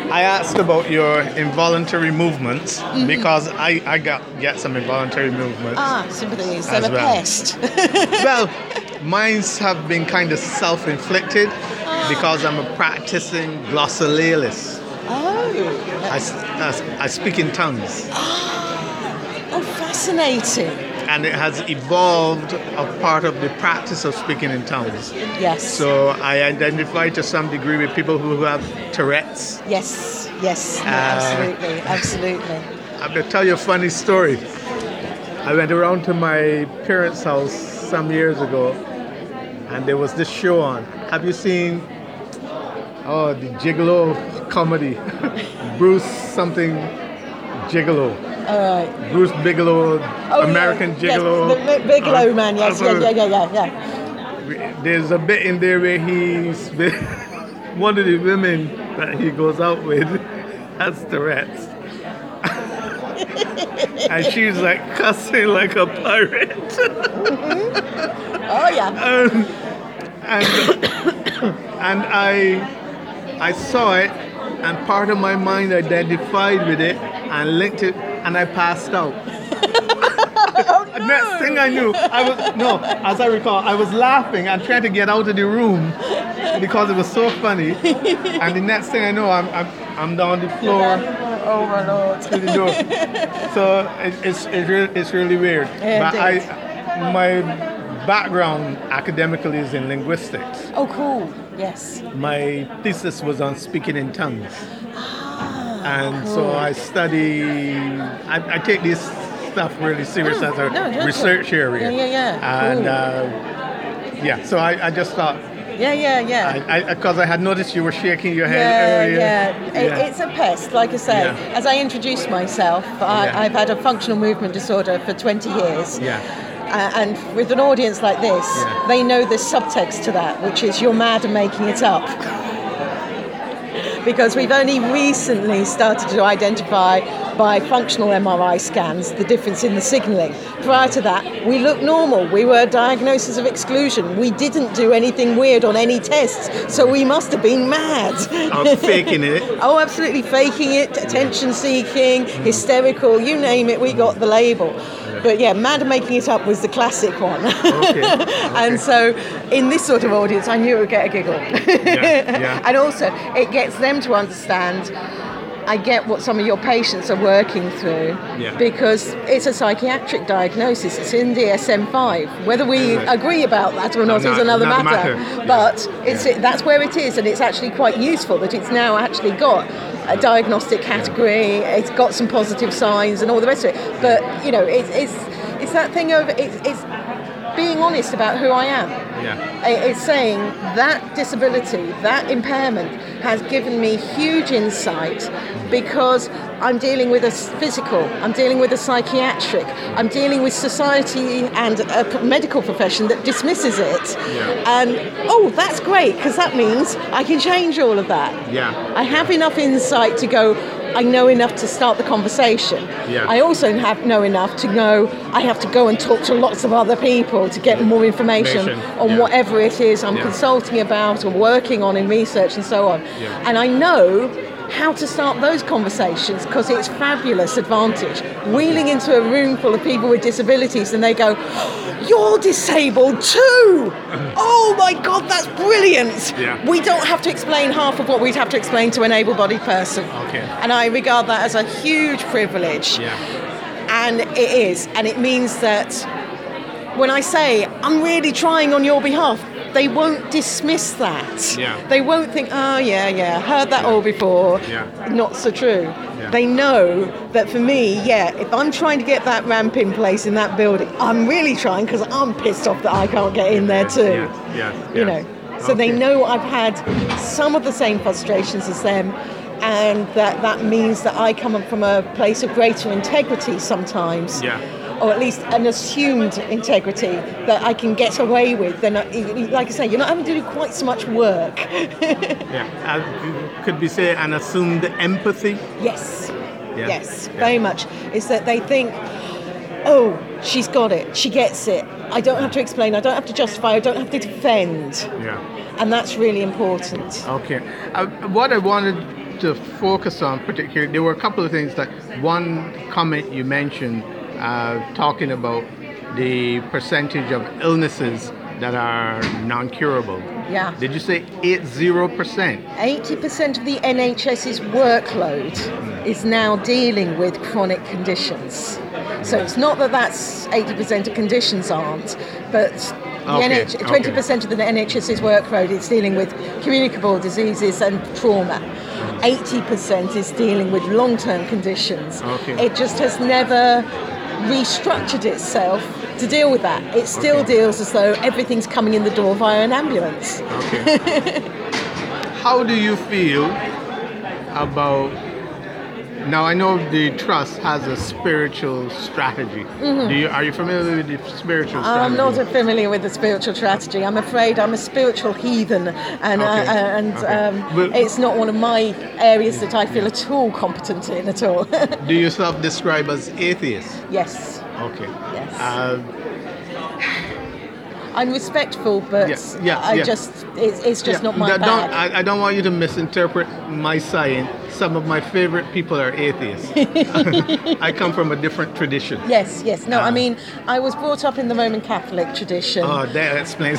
I asked about your involuntary movements because I get some involuntary movements. Sympathies. As I'm a well. pest. Well, mine have been kind of self-inflicted because I'm a practicing glossolalia. Oh. I speak in tongues. Oh, fascinating. And it has evolved a part of the practice of speaking in tongues. Yes. So I identify to some degree with people who have Tourette's. Yes. No, absolutely. I'm going to tell you a funny story. I went around to my parents' house some years ago, and there was this show on. Have you seen the Gigolo comedy? Bruce something Gigolo. All right. Bruce Bigelow, American Gigolo. Yes, the Bigelow man, yes. Yeah. There's a bit in there where he's one of the women that he goes out with has Tourette's. And she's like cussing like a pirate. Oh yeah. And I saw it, and part of my mind identified with it and linked it, and I passed out. Oh, no. Next thing I knew, as I recall, I was laughing and trying to get out of the room because it was so funny. And the next thing I know, I'm down the floor. Oh my Lord. To the door. So it's really weird. Yeah, but my background academically is in linguistics. Oh, cool. Yes. My thesis was on speaking in tongues. And cool. so I study, I take this stuff really serious as a research area. Yeah. And Cool. so I just thought. Yeah. Because I had noticed you were shaking your head earlier. It's a pest, like I say. Yeah. As I introduced myself, I've had a functional movement disorder for 20 years. Yeah. And with an audience like this, they know the subtext to that, which is you're mad and making it up. Because we've only recently started to identify by functional MRI scans the difference in the signalling. Prior to that, we looked normal. We were diagnosis of exclusion. We didn't do anything weird on any tests, so we must have been mad. Faking it. Oh, absolutely faking it, attention seeking, hysterical, you name it, we got the label. But yeah, mad and making it up was the classic one. Okay. And so in this sort of audience, I knew it would get a giggle. And also, it gets them to understand, I get what some of your patients are working through, because it's a psychiatric diagnosis. It's in DSM-5. Whether we agree about that or not is another matter. But that's where it is, and it's actually quite useful that it's now actually got a diagnostic category. It's got some positive signs and all the rest of it. But it's that thing of it's being honest about who I am. It's saying that disability, that impairment has given me huge insight because I'm dealing with a physical, I'm dealing with a psychiatric, I'm dealing with society and a medical profession that dismisses it. And that's great, because that means I can change all of that. I have enough insight to go, I know enough to start the conversation. I also know enough to know I have to go and talk to lots of other people to get more information on whatever it is I'm consulting about or working on in research and so on. And I know how to start those conversations because it's fabulous advantage. Wheeling into a room full of people with disabilities and they go, "You're disabled too! Oh my God, that's brilliant!" We don't have to explain half of what we'd have to explain to an able-bodied person. And I regard that as a huge privilege. And it is. And it means that when I say, I'm really trying on your behalf, they won't dismiss that. They won't think, heard that all before. Not so true. They know that for me, if I'm trying to get that ramp in place in that building, I'm really trying because I'm pissed off that I can't get in there too. You know. So they know I've had some of the same frustrations as them, and that means that I come from a place of greater integrity sometimes. Or at least an assumed integrity that I can get away with. Then, like I say, you're not having to do quite so much work. Could we say an assumed empathy? Yes, very much. Is that they think, oh, she's got it, she gets it. I don't have to explain, I don't have to justify, I don't have to defend. And that's really important. What I wanted to focus on particularly, there were a couple of things. That one comment you mentioned, talking about the percentage of illnesses that are non-curable. Yeah. Did you say 80%? 80% of the NHS's workload is now dealing with chronic conditions. So it's not that that's 80% of conditions aren't, but 20% of the NHS's workload is dealing with communicable diseases and trauma. 80% is dealing with long-term conditions. It just has never restructured itself to deal with that. It still deals as though everything's coming in the door via an ambulance. How do you feel about, now I know the Trust has a spiritual strategy. Are you familiar with the spiritual strategy? I'm not familiar with the spiritual strategy. I'm afraid I'm a spiritual heathen, and it's not one of my areas that I feel at all competent in at all. Do you self-describe as atheist? Yes. Okay. Yes. I'm respectful, but it's just not my bag. I don't want you to misinterpret my saying. Some of my favorite people are atheists. I come from a different tradition. Yes. No, I mean, I was brought up in the Roman Catholic tradition. Oh, that explains.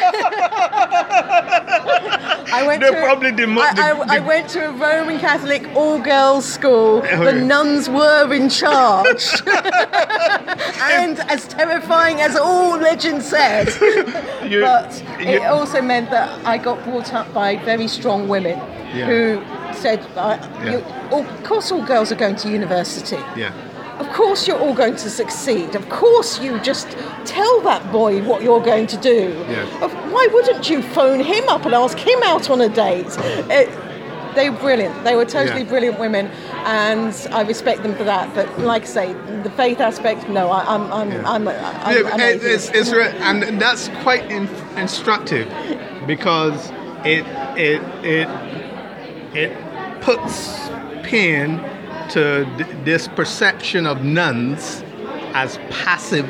I went to a Roman Catholic all-girls school. The nuns were in charge. And as terrifying as all legend said, but it also meant that I got brought up by very strong women who said, of course all girls are going to university. Of course you're all going to succeed. Of course you just tell that boy what you're going to do. Why wouldn't you phone him up and ask him out on a date? They were brilliant. They were totally brilliant women, and I respect them for that. But like I say, the faith aspect, no, I'm and that's quite instructive, because it puts pain to this perception of nuns as passive.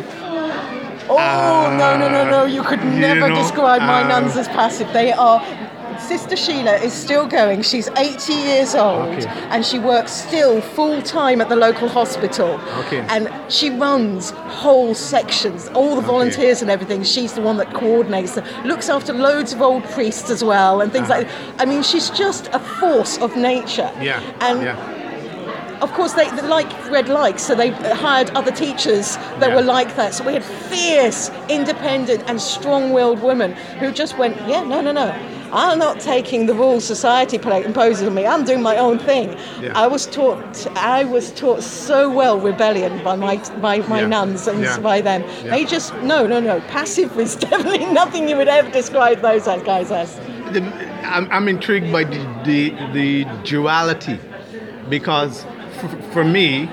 No! You could never describe my nuns as passive. They are. Sister Sheila is still going. She's 80 years old, and she works still full time at the local hospital. And she runs whole sections, all the volunteers and everything. She's the one that coordinates them, looks after loads of old priests as well, and things like that. I mean, she's just a force of nature. Of course, they like Red Likes, so they hired other teachers that were like that. So we had fierce, independent, and strong-willed women who just went, no. I'm not taking the rules society imposes on me. I'm doing my own thing. I was taught so well rebellion by my nuns and by them. They just no. Passive is definitely nothing you would ever describe those guys as. I'm intrigued by the duality, because for me,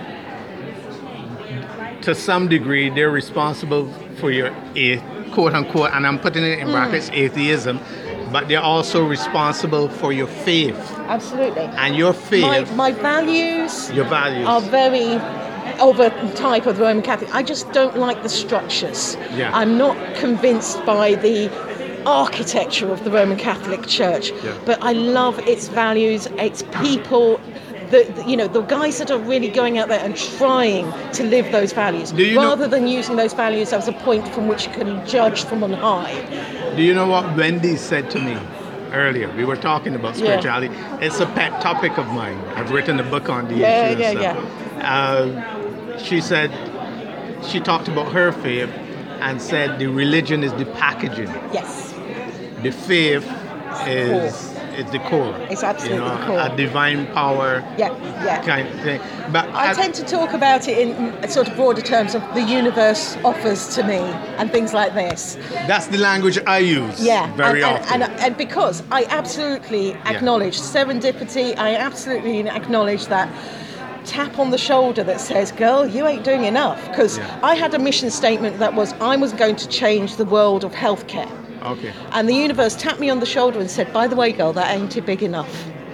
to some degree, they're responsible for your quote unquote, and I'm putting it in brackets, atheism. But they're also responsible for your faith. Absolutely. And your faith. My values. Your values. Are very of a type of the Roman Catholic. I just don't like the structures. I'm not convinced by the architecture of the Roman Catholic Church. But I love its values, its people. The guys that are really going out there and trying to live those values, rather than using those values as a point from which you can judge from on high. Do you know what Wendy said to me earlier? We were talking about spirituality. It's a pet topic of mine. I've written a book on the issue. She said, she talked about her faith and said the religion is the packaging. Yes. The faith is the core. It's absolutely the core. A divine power kind of thing. But I tend to talk about it in sort of broader terms of the universe offers to me and things like this. That's the language I use very often. And because I absolutely acknowledge serendipity, I absolutely acknowledge that tap on the shoulder that says, girl, you ain't doing enough. Because I had a mission statement that was, I was going to change the world of healthcare. And the universe tapped me on the shoulder and said, by the way, girl, that ain't big enough.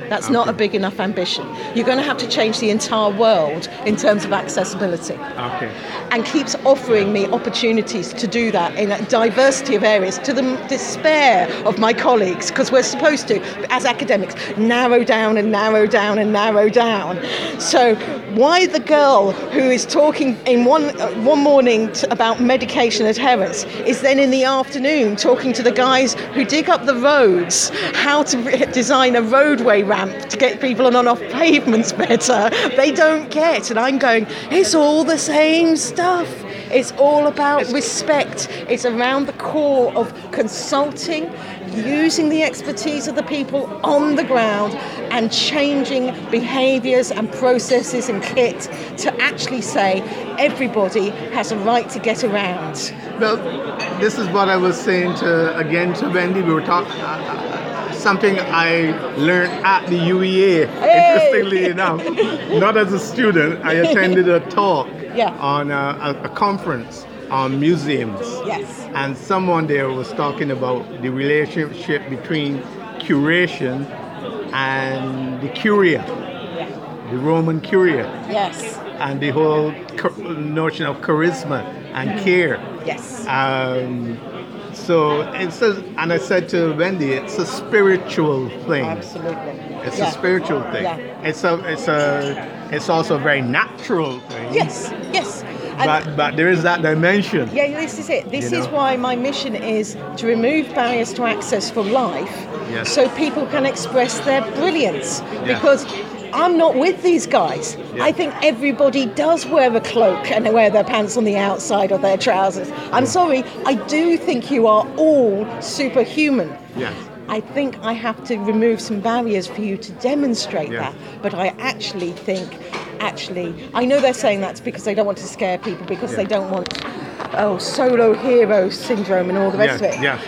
That's not a big enough ambition. You're going to have to change the entire world in terms of accessibility. Okay. And keeps offering me opportunities to do that in a diversity of areas, to the despair of my colleagues, because we're supposed to, as academics, narrow down and narrow down and narrow down. So why the girl who is talking in one morning about medication adherence is then in the afternoon talking to the guys who dig up the roads how to design a roadway ramp to get people on and off pavements better, they don't get. And I'm going, it's all the same stuff. It's all about respect. It's around the core of consulting, using the expertise of the people on the ground and changing behaviours and processes and kit to actually say everybody has a right to get around. Well, this is what I was saying to Wendy. We were talking something I learned at the UEA, interestingly enough. Not as a student, I attended a talk on a conference on museums. Yes. And someone there was talking about the relationship between curation and the curia, the Roman curia. Yes. And the whole notion of charisma and care. Yes. So it says, and I said to Wendy, it's a spiritual thing. Absolutely. It's a spiritual thing. Yeah. It's also a very natural thing. Yes. Yes. But there is that dimension. Yeah, this is it. This is why my mission is to remove barriers to access for life, so people can express their brilliance. Because I'm not with these guys. I think everybody does wear a cloak and wear their pants on the outside of their trousers. I'm sorry, I do think you are all superhuman. Yes. I think I have to remove some barriers for you to demonstrate that. But I actually think, I know they're saying that's because they don't want to scare people, because they don't want, solo hero syndrome and all the rest of it. Yeah.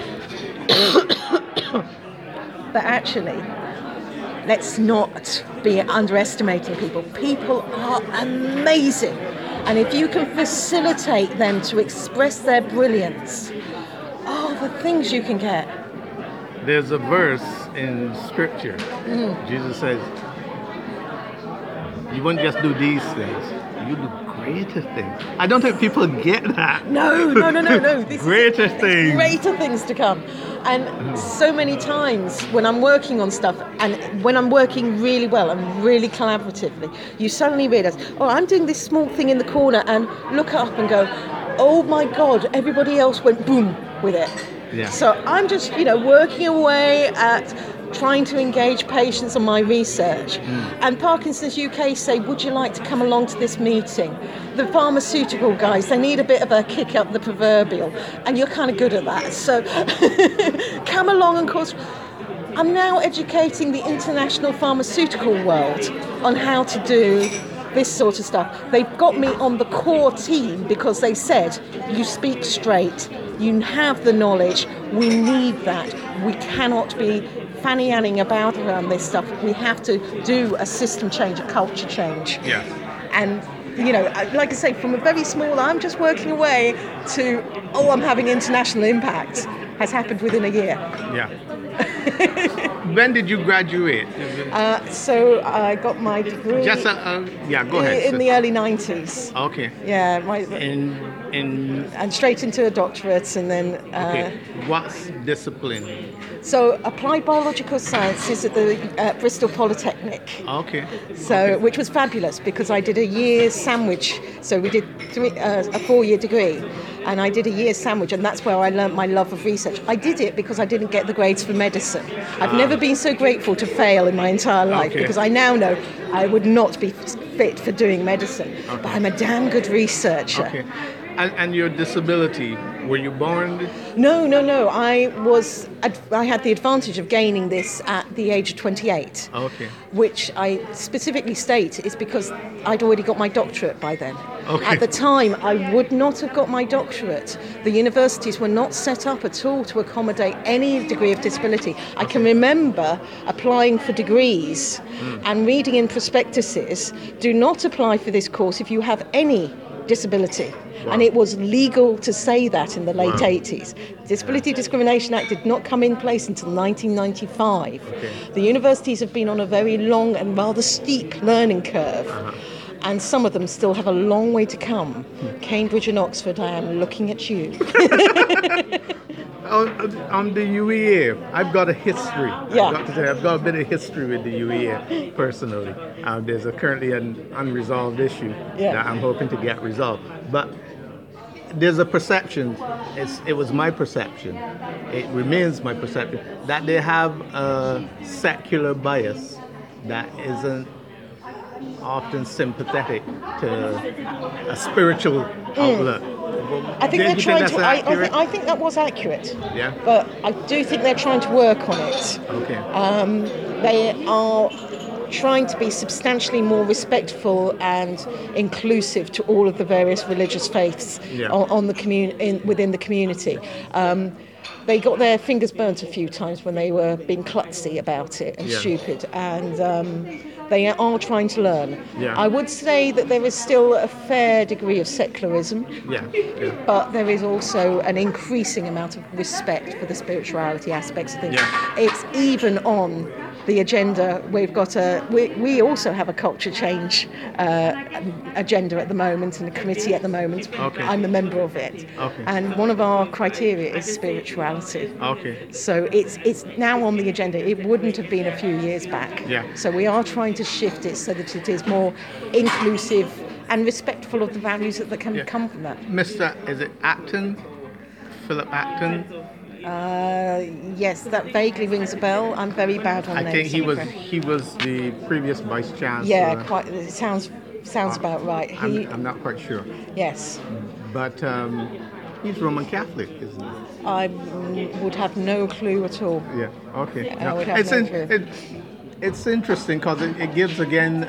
But actually, let's not be underestimating people. People are amazing. And if you can facilitate them to express their brilliance, the things you can get. There's a verse in Scripture. Jesus says, you won't just do these things, you do greater things. I don't think people get that. No. Greater things. Greater things to come. And so many times when I'm working on stuff and when I'm working really well and really collaboratively, you suddenly realise, I'm doing this small thing in the corner, and look up and go, oh my God, everybody else went boom with it. Yeah. So I'm just, working away at trying to engage patients on my research. And Parkinson's UK say, would you like to come along to this meeting? The pharmaceutical guys, they need a bit of a kick up the proverbial, and you're kind of good at that. So come along, and of course, I'm now educating the international pharmaceutical world on how to do this sort of stuff. They've got me on the core team because they said, you speak straight, you have the knowledge, we need that. We cannot be fanny-anning about around this stuff. We have to do a system change, a culture change. Yeah. And, like I say, from a very small, I'm just working away to, I'm having international impact, has happened within a year. Yeah. When did you graduate? So I got my degree. Go ahead. In the early 90s. Okay. Yeah. And straight into a doctorate, and then. What discipline? So applied biological sciences at the Bristol Polytechnic. Okay. So which was fabulous because I did a year's sandwich. So we did a 4-year degree, and I did a year's sandwich, and that's where I learnt my love of research. I did it because I didn't get the grades for medicine. I've never been so grateful to fail in my entire life because I now know I would not be fit for doing medicine. But I'm a damn good researcher. Okay. And your disability, were you born? No. I had the advantage of gaining this at the age of 28. Okay. Which I specifically state is because I'd already got my doctorate by then. Okay. At the time, I would not have got my doctorate. The universities were not set up at all to accommodate any degree of disability. I can remember applying for degrees and reading in prospectuses, do not apply for this course if you have any disability. Wow. And it was legal to say that in the late Wow. 80s. Disability Discrimination Act did not come in place until 1995. Okay. The universities have been on a very long and rather steep learning curve. And some of them still have a long way to come. Cambridge and Oxford, I am looking at you. On the UEA, I've got a history. Yeah. I've got to say, I've got a bit of history with the UEA personally. There's currently an unresolved issue that I'm hoping to get resolved. But there's a perception, it was my perception, it remains my perception, that they have a secular bias that isn't often sympathetic to a spiritual outlook. I think they're trying to. I think that was accurate. Yeah. But I do think they're trying to work on it. Okay. They are trying to be substantially more respectful and inclusive to all of the various religious faiths on the within the community. They got their fingers burnt a few times when they were being klutzy about it and stupid, and they are trying to learn. Yeah. I would say that there is still a fair degree of secularism, but there is also an increasing amount of respect for the spirituality aspects of things. Yeah. It's even on the agenda. We've got we also have a culture change agenda at the moment and a committee at the moment. Okay. I'm a member of it. Okay. And one of our criteria is spirituality. Okay. So it's now on the agenda. It wouldn't have been a few years back. Yeah. So we are trying to shift it so that it is more inclusive and respectful of the values that can come from that. Mr. Is it Acton? Philip Acton? Yes, that vaguely rings a bell. I'm very bad on names. I think he was the previous vice chancellor. Yeah, quite. It sounds about right. I'm not quite sure. Yes. But he's Roman Catholic, isn't he? I would have no clue at all. Yeah. Okay. Yeah, I would have no clue. It's interesting because it gives again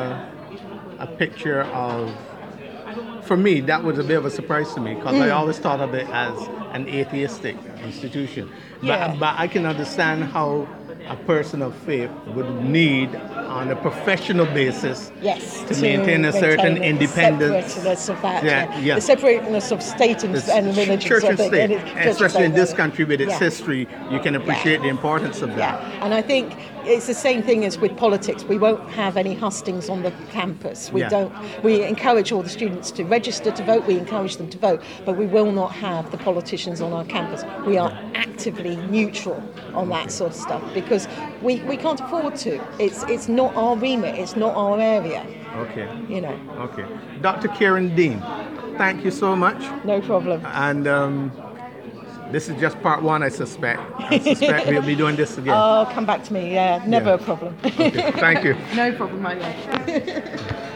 a picture of. For me, that was a bit of a surprise to me because I always thought of it as an atheistic institution. But I can understand how a person of faith would need, on a professional basis, to maintain a certain independence. The separateness of that. The separateness of state and religion. Church and state, especially in this country with its Yeah. history, you can appreciate the importance of that. Yeah, and I think it's the same thing as with politics. We won't have any hustings on the campus. We don't. We encourage all the students to register to vote. We encourage them to vote, but we will not have the politicians on our campus. We are actively neutral on that sort of stuff because we can't afford to. It's not our remit. It's not our area. Okay. You know. Okay. Dr. Kieran Dean, thank you so much. No problem. And this is just part one, I suspect. I suspect we'll be doing this again. Oh, come back to me. Yeah, never a problem. Okay. Thank you. No problem, my love.